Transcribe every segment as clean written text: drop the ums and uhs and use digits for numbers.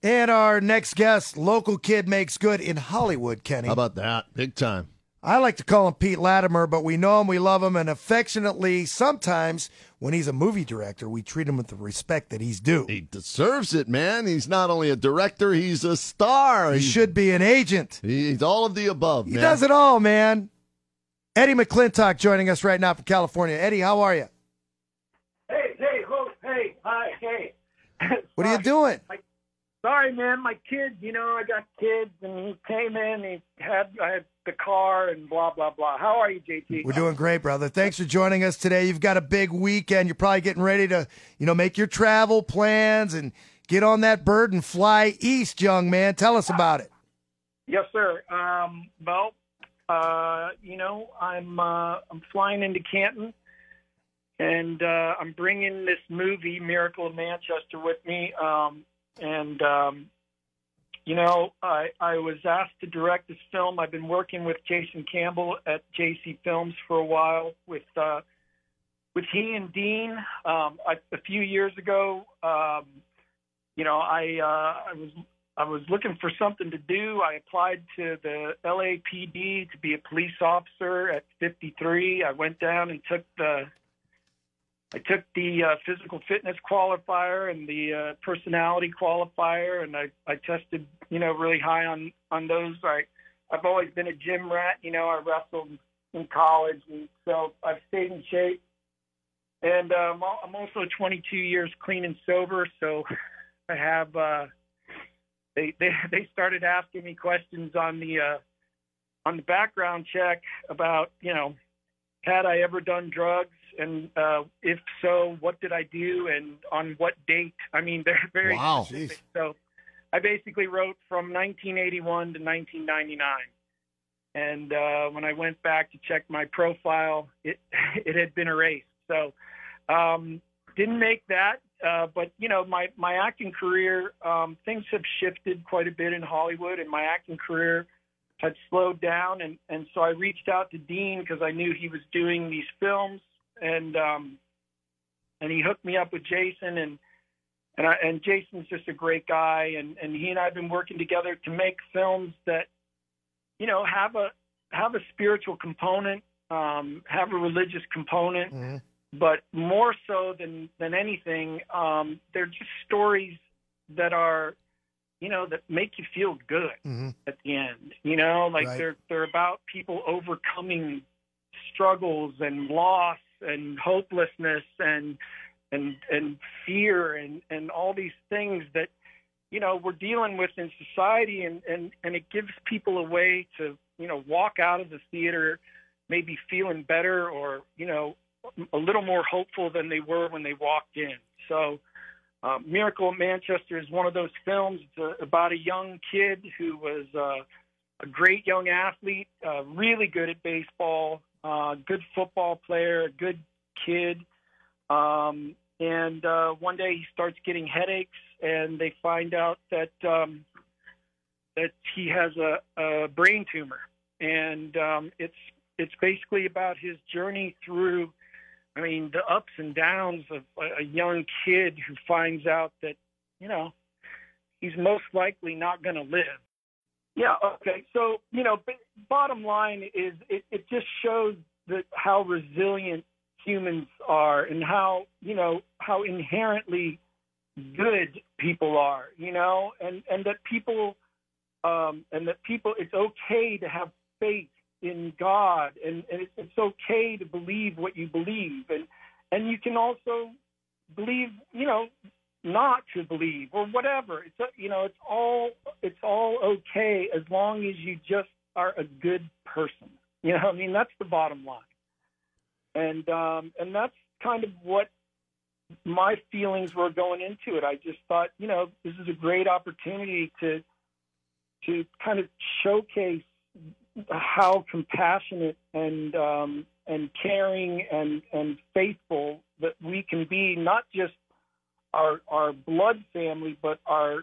And our next guest, local kid makes good in Hollywood, Kenny. How about that? Big time. I like to call him Pete Latimer, but we know him, we love him, and affectionately, sometimes when he's a movie director, we treat him with the respect that he's due. He deserves it, man. He's not only a director, he's a star. He should be an agent. He's all of the above, man. He does it all, man. Eddie McClintock joining us right now from California. Eddie, how are you? Hey, hi, hey. What are you doing? Sorry, man, my kids, I got kids, and he came in, I had the car, and blah, blah, blah. How are you, JT? We're doing great, brother. Thanks for joining us today. You've got a big weekend. You're probably getting ready to, make your travel plans and get on that bird and fly east, young man. Tell us about it. Yes, sir. I'm flying into Canton, and I'm bringing this movie, Miracle of Manchester, with me. I was asked to direct this film. I've been working with Jason Campbell at JC Films for a while with he and Dean. A few years ago, I was looking for something to do. I applied to the LAPD to be a police officer at 53. I went down and took the physical fitness qualifier and the personality qualifier, and I tested, really high on those. I've always been a gym rat. I wrestled in college, and so I've stayed in shape. And I'm also 22 years clean and sober, so I have. They started asking me questions on the background check about, had I ever done drugs? And if so, what did I do and on what date? I mean, they're very specific. So I basically wrote from 1981 to 1999. And when I went back to check my profile, it had been erased. So didn't make that. But, my acting career, things have shifted quite a bit in Hollywood, and my acting career had slowed down. And so I reached out to Dean because I knew he was doing these films. And he hooked me up with Jason, and Jason's just a great guy, and he and I have been working together to make films that, have a spiritual component, have a religious component, mm-hmm. but more so than anything, they're just stories that are, that make you feel good mm-hmm. at the end. Right. They're about people overcoming struggles and loss and hopelessness and fear and all these things that, we're dealing with in society, and it gives people a way to, walk out of the theater maybe feeling better or, a little more hopeful than they were when they walked in. So Miracle of Manchester is one of those films. It's about a young kid who was a great young athlete, really good at baseball, good football player, a good kid. And one day he starts getting headaches, and they find out that he has a brain tumor. And it's basically about his journey through, the ups and downs of a young kid who finds out that, he's most likely not going to live. Yeah, okay. So, bottom line is it just shows that how resilient humans are and how inherently good people are, and that people, it's okay to have faith in God, and it's okay to believe what you believe, and you can also believe, not to believe or whatever. It's all okay as long as you just are a good person. That's the bottom line. And that's kind of what my feelings were going into it. I just thought, this is a great opportunity to kind of showcase how compassionate and caring and faithful that we can be, not just our blood family, but our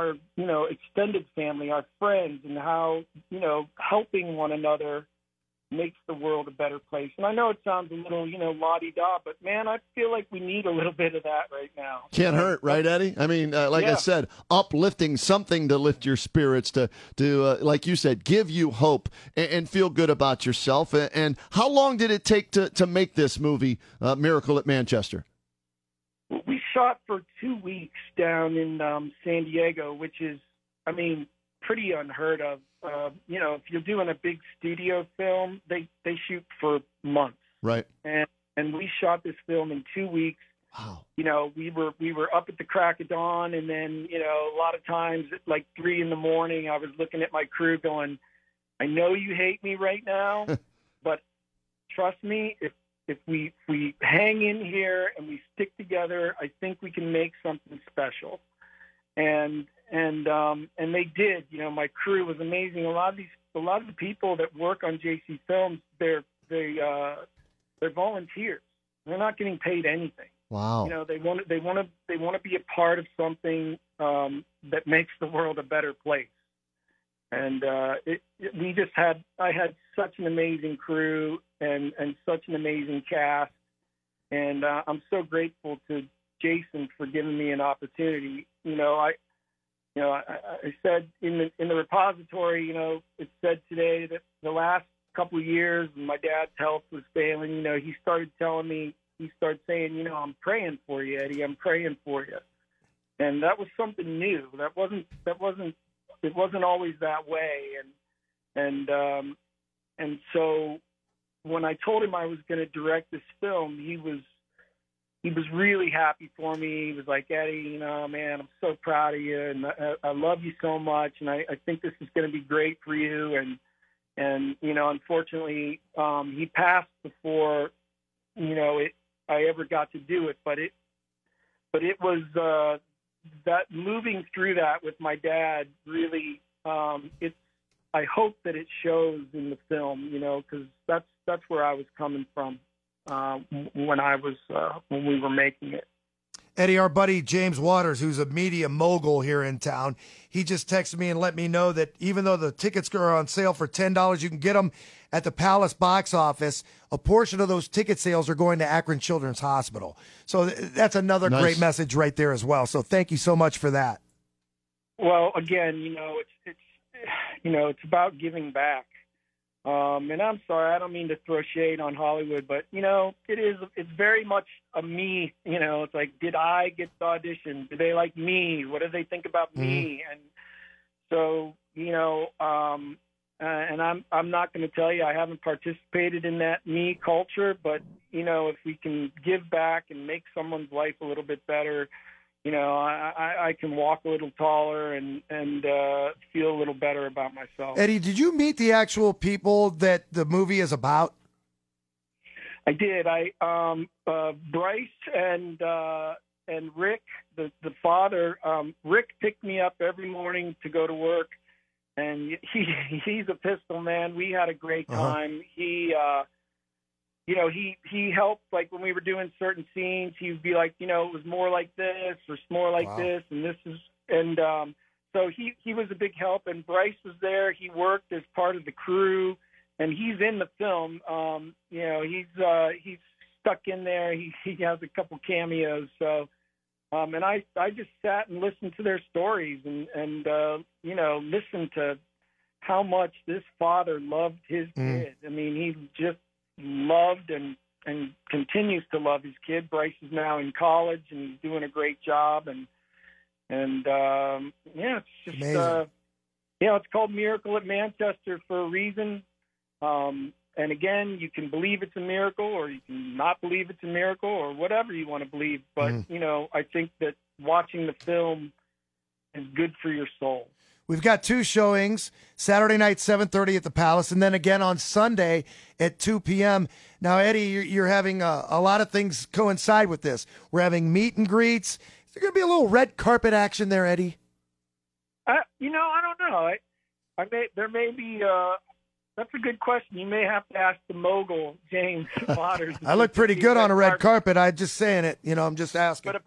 extended family, our friends, and how, helping one another makes the world a better place. And I know it sounds a little, la-di-da, but man, I feel like we need a little bit of that right now. Can't hurt, right, Eddie? I mean, like I said, uplifting, something to lift your spirits, to like you said, give you hope and feel good about yourself. And how long did it take to make this movie, Miracle at Manchester? We shot for 2 weeks down in San Diego, which is, I mean, pretty unheard of. If you're doing a big studio film, they shoot for months. Right. And we shot this film in 2 weeks. Wow. We were up at the crack of dawn, and then, a lot of times at like 3 a.m, I was looking at my crew going, I know you hate me right now, but trust me, if we hang in here and we stick together, I think we can make something special. And they did. My crew was amazing. A lot of the people that work on JC Films, they're volunteers. They're not getting paid anything. Wow. They want to be a part of something that makes the world a better place. And I had such an amazing crew and such an amazing cast, and I'm so grateful to Jason for giving me an opportunity. I said in the repository, it said today that the last couple of years my dad's health was failing. He started saying, I'm praying for you, Eddie. I'm praying for you. And that was something new. It wasn't always that way. And so when I told him I was going to direct this film, he was really happy for me. He was like, Eddie, man, I'm so proud of you, and I love you so much, and I think this is going to be great for you. And unfortunately, he passed before, I ever got to do it. But it was that moving through that with my dad really. I hope that it shows in the film, because that's where I was coming from. When we were making it. Eddie, our buddy James Waters, who's a media mogul here in town, he just texted me and let me know that even though the tickets are on sale for $10, you can get them at the Palace box office. A portion of those ticket sales are going to Akron Children's Hospital. So that's another great message right there as well. So thank you so much for that. Well, again, it's about giving back. And I'm sorry, I don't mean to throw shade on Hollywood, but, it's very much a me, it's like, did I get the audition? Do they like me? What do they think about me? And so, and I'm not going to tell you I haven't participated in that me culture, but, if we can give back and make someone's life a little bit better, I can walk a little taller and feel a little better about myself. Eddie, did you meet the actual people that the movie is about? I did. Bryce and Rick, the father. Rick picked me up every morning to go to work, and he's a pistol man. We had a great time. He helped, like, when we were doing certain scenes, he would be like, it was more like this or more like this, and this is, and so he was a big help. And Bryce was there. He worked as part of the crew, and he's in the film. He's stuck in there. He has a couple cameos. So, and I just sat and listened to their stories and listened to how much this father loved his kid. I mean, he just loved and continues to love his kid. Bryce is now in college and he's doing a great job, and it's just it's called Miracle at Manchester for a reason. And again, you can believe it's a miracle, or you can not believe it's a miracle, or whatever you want to believe. But I think that watching the film is good for your soul. We've got 2 showings, Saturday night, 7:30 at the Palace, and then again on Sunday at 2 p.m. Now, Eddie, you're having a lot of things coincide with this. We're having meet and greets. Is there going to be a little red carpet action there, Eddie? I don't know. There may be. That's a good question. You may have to ask the mogul, James Waters. I look pretty good on a red carpet. I'm just saying it. I'm just asking.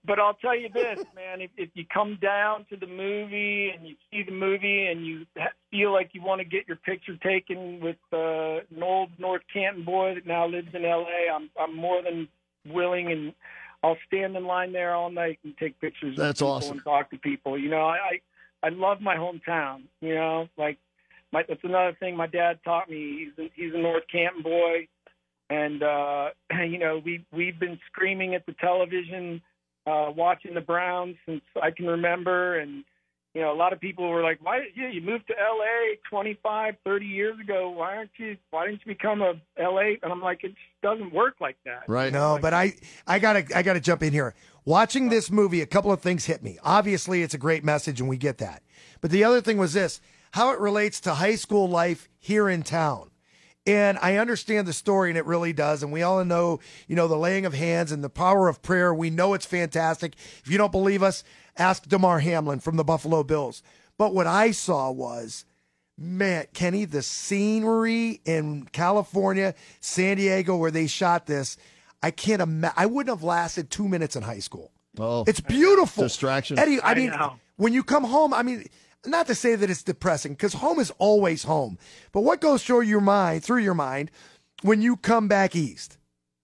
But I'll tell you this, man, if you come down to the movie and you see the movie and you feel like you want to get your picture taken with an old North Canton boy that now lives in L.A., I'm more than willing, and I'll stand in line there all night and take pictures That's of people awesome. and talk to people. You know, I love my hometown, you know, like that's another thing my dad taught me. He's a North Canton boy, and, you know, we've been screaming at the television watching the Browns since I can remember. And, you know, a lot of people were like, why did you moved to LA 25, 30 years ago? Why didn't you become a LA? And I'm like, it just doesn't work like that. Right. No, but I gotta jump in here. Watching this movie, a couple of things hit me. Obviously, it's a great message, and we get that. But the other thing was this: how it relates to high school life here in town. And I understand the story, and it really does. And we all know, you know, the laying of hands and the power of prayer. We know it's fantastic. If you don't believe us, ask Damar Hamlin from the Buffalo Bills. But what I saw was, man, Kenny, the scenery in California, San Diego, where they shot this, I can't imagine. I wouldn't have lasted 2 minutes in high school. Oh, It's beautiful. distraction. Eddie, I mean, know. when you come home, I mean, not to say that it's depressing, because home is always home. But what goes through your mind when you come back east?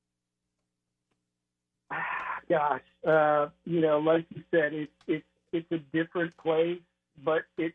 Gosh, you know, like you said, it's a different place, but it's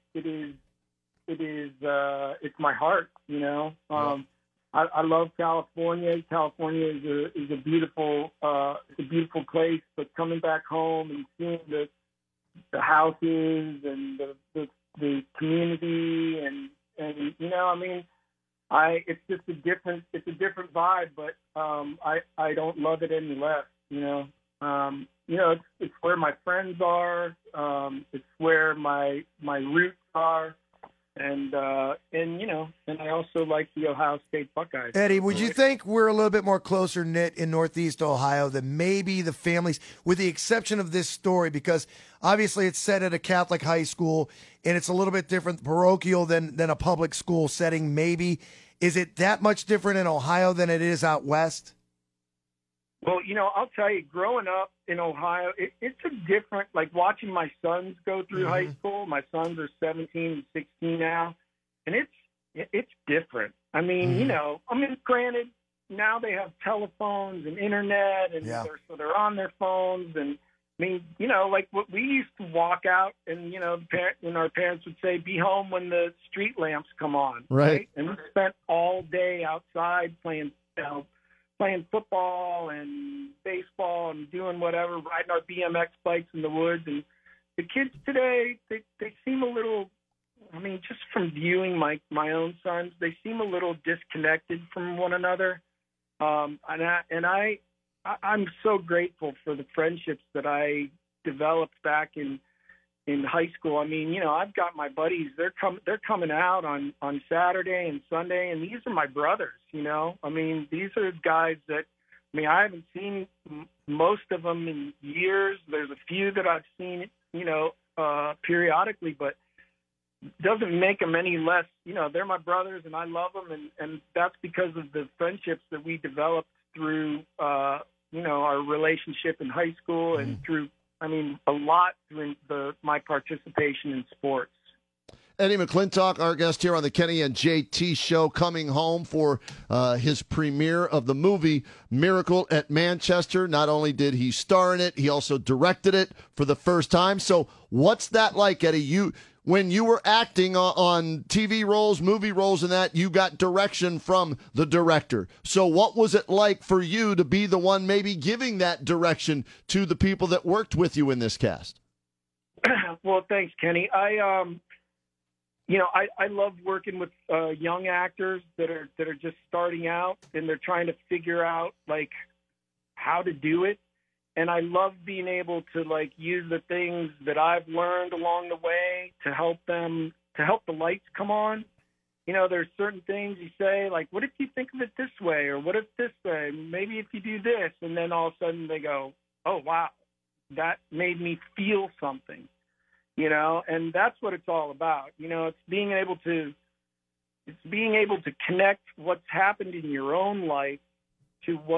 my heart. You know, I love California. California is a beautiful place. But coming back home and seeing the houses and the community and you know, I mean, it's just a different vibe. But I don't love it any less. You know, it's where my friends are. It's where my roots are, and you know, and I also like the Ohio State Buckeyes. Eddie, would you think we're a little bit more closer knit in Northeast Ohio than maybe the families, with the exception of this story, because obviously it's set at a Catholic high school and it's a little bit different parochial than a public school setting, maybe. Is it that much different in Ohio than it is out west? Well, you know, I'll tell you, growing up in Ohio, it's a different, like watching my sons go through high school. My sons are 17 and 16 now, and it's different. I mean, you know, I mean, granted, now they have telephones and internet, and so they're on their phones. And I mean, you know, like what we used to walk out, and you know, our parents would say, "Be home when the street lamps come on." Right. And we spent all day outside playing football and baseball and doing whatever, riding our BMX bikes in the woods. And the kids today, they seem a little, I mean, just from viewing my own sons, they seem a little disconnected from one another. I'm so grateful for the friendships that I developed back in high school. I mean, you know, I've got my buddies, they're coming out on Saturday and Sunday, and these are my brothers, you know. I mean, these are guys that, I mean, I haven't seen most of them in years. There's a few that I've seen, you know, periodically, but doesn't make them any less, you know, they're my brothers and I love them. And that's because of the friendships that we developed through, you know, our relationship in high school and through, I mean, a lot through my participation in sports. Eddie McClintock, our guest here on the Kenny and JT Show, coming home for his premiere of the movie Miracle at Manchester. Not only did he star in it, he also directed it for the first time. So what's that like, Eddie? When you were acting on TV roles, movie roles, and that, you got direction from the director. So what was it like for you to be the one maybe giving that direction to the people that worked with you in this cast? Well, thanks, Kenny. You know, I love working with young actors that are just starting out and they're trying to figure out like how to do it. And I love being able to like use the things that I've learned along the way to help the lights come on. You know, there's certain things you say, like, what if you think of it this way? Or what if this way? Maybe if you do this. And then all of a sudden they go, oh, wow, that made me feel something, you know? And that's what it's all about. You know, it's being able to connect what's happened in your own life to what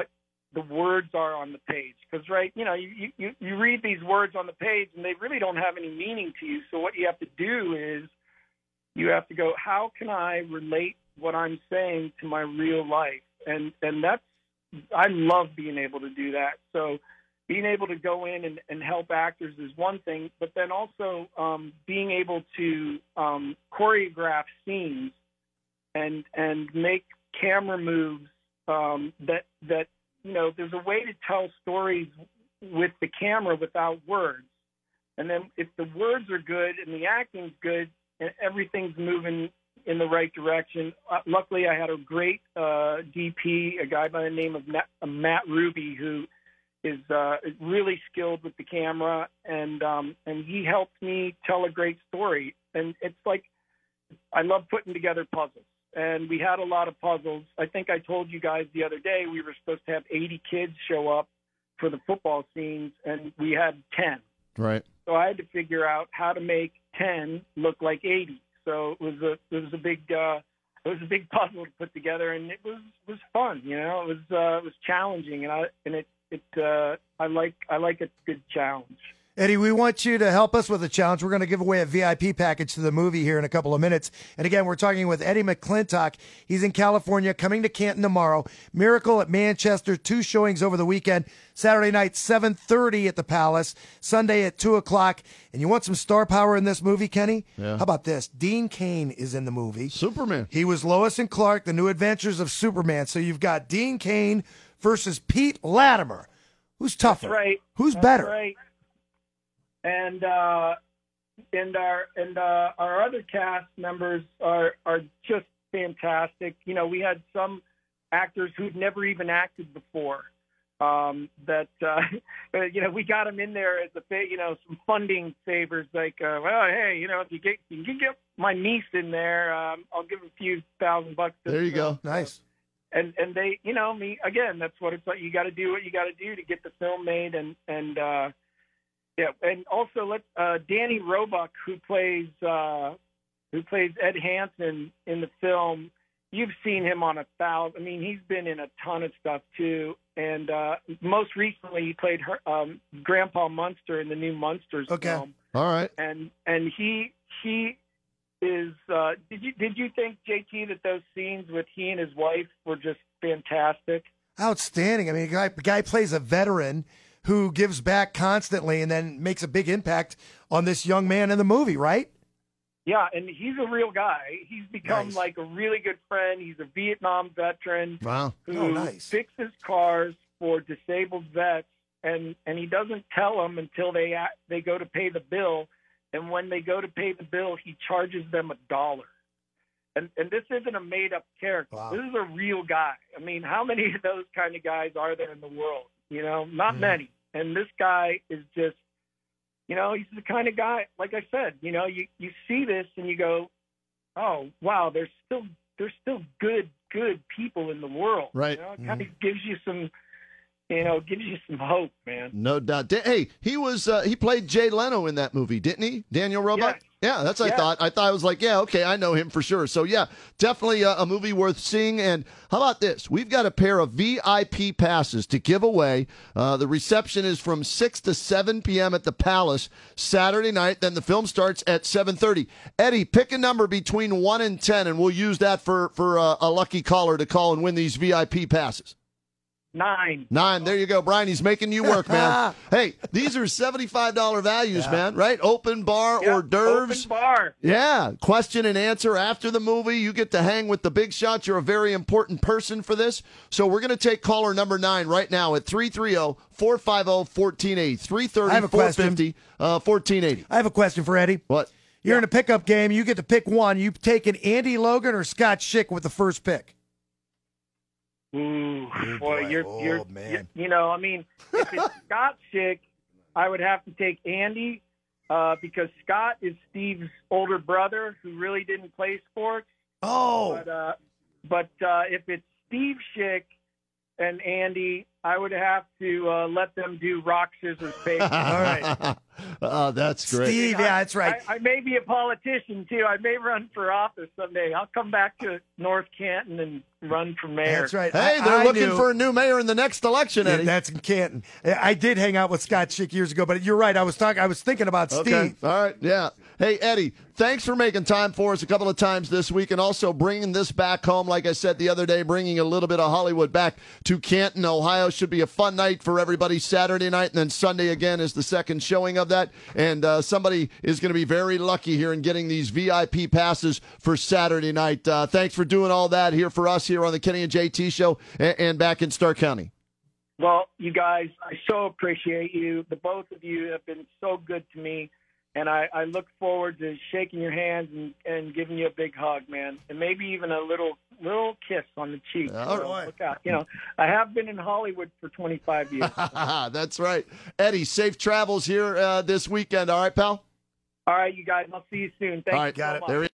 the words are on the page. Because, right, you read these words on the page and they really don't have any meaning to you. So what you have to do is you have to go, how can I relate what I'm saying to my real life? And that's, I love being able to do that. So being able to go in and help actors is one thing, but then also being able to choreograph scenes and make camera moves that there's a way to tell stories with the camera without words. And then if the words are good and the acting's good and everything's moving in the right direction. Luckily, I had a great DP, a guy by the name of Matt Ruby, who is really skilled with the camera, and he helped me tell a great story. And it's like, I love putting together puzzles. And we had a lot of puzzles. I think I told you guys the other day we were supposed to have 80 kids show up for the football scenes, and we had 10. Right. So I had to figure out how to make 10 look like 80. So it was a big puzzle to put together, and it was fun. It was challenging, and I like a good challenge. Eddie, we want you to help us with a challenge. We're going to give away a VIP package to the movie here in a couple of minutes. And again, we're talking with Eddie McClintock. He's in California, coming to Canton tomorrow. Miracle at Manchester, 2 showings over the weekend. Saturday night, 7:30 at the Palace. Sunday at 2 o'clock. And you want some star power in this movie, Kenny? Yeah. How about this? Dean Cain is in the movie. Superman. He was Lois and Clark, The New Adventures of Superman. So you've got Dean Cain versus Pete Latimer. Who's tougher? That's right. Who's better? Right. And our other cast members are just fantastic. We had some actors who'd never even acted before. We got them in there as some funding favors, like, hey, if you can get my niece in there, I'll give a few $1,000. There you go. Nice. And they, me again. That's what it's like. You got to do what you got to do to get the film made, and also Danny Roebuck, who plays Ed Hansen in the film. You've seen him on 1,000. I mean, he's been in a ton of stuff too. And most recently, he played Grandpa Munster in the new Munsters film. All right. And he is. Did you think, JT, that those scenes with he and his wife were just fantastic? Outstanding. I mean, the guy plays a veteran who gives back constantly and then makes a big impact on this young man in the movie, right? Yeah, and he's a real guy. He's become Nice. like a really good friend. He's a Vietnam veteran Wow. who nice. fixes cars for disabled vets, and he doesn't tell them until they go to pay the bill. And when they go to pay the bill, he charges them $1. And this isn't a made-up character. Wow. This is a real guy. I mean, how many of those kind of guys are there in the world? Not many. And this guy is just, he's the kind of guy, like I said, you see this and you go, oh, wow, there's still good people in the world. Right. It kind of gives you some hope, man. No doubt. Hey, he played Jay Leno in that movie, didn't he? Daniel Roebuck? Yes. Yeah, that's what I thought. I thought I was like, yeah, okay, I know him for sure. So yeah, definitely a movie worth seeing. And how about this? We've got a pair of VIP passes to give away. The reception is from 6 to 7 p.m. at the Palace Saturday night. Then the film starts at 7:30. Eddie, pick a number between 1 and 10, and we'll use that for a lucky caller to call and win these VIP passes. 9. 9. There you go, Brian. He's making you work, man. Hey, these are $75 values, man, right? Open bar, hors d'oeuvres. Open bar. Yeah. Question and answer after the movie. You get to hang with the big shots. You're a very important person for this. So we're going to take caller number 9 right now at 330-450-1480. 330-450-1480. I have a question for Eddie. What? You're in a pickup game. You get to pick one. You taking Andy Logan or Scott Schick with the first pick? Ooh, boy. you're Man. I mean, if it's Scott Schick, I would have to take Andy because Scott is Steve's older brother who really didn't play sports. Oh. But if it's Steve Schick and Andy, I would have to let them do rock, scissors, paper. All right. Oh, that's great. Steve, yeah, that's right. I may be a politician, too. I may run for office someday. I'll come back to North Canton and run for mayor. That's right. Hey, they're I looking knew- for a new mayor in the next election, Yeah, Eddie. that's in Canton. I did hang out with Scott Schick years ago, but you're right. I was thinking about Steve. Okay. All right. Yeah. Hey, Eddie, thanks for making time for us a couple of times this week and also bringing this back home. Like I said the other day, bringing a little bit of Hollywood back to Canton, Ohio. Should be a fun night for everybody Saturday night, and then Sunday again is the second showing of that. And somebody is going to be very lucky here in getting these VIP passes for Saturday night. Thanks for doing all that here for us here on the Kenny and JT Show and back in Stark County. Well, you guys, I so appreciate you. The both of you have been so good to me. And I look forward to shaking your hands and giving you a big hug, man, and maybe even a little kiss on the cheek. All So right. look out. I have been in Hollywood for 25 years. That's right. Eddie, safe travels here this weekend. All right, pal? All right, you guys. I'll see you soon. Thank All you right, so much. There he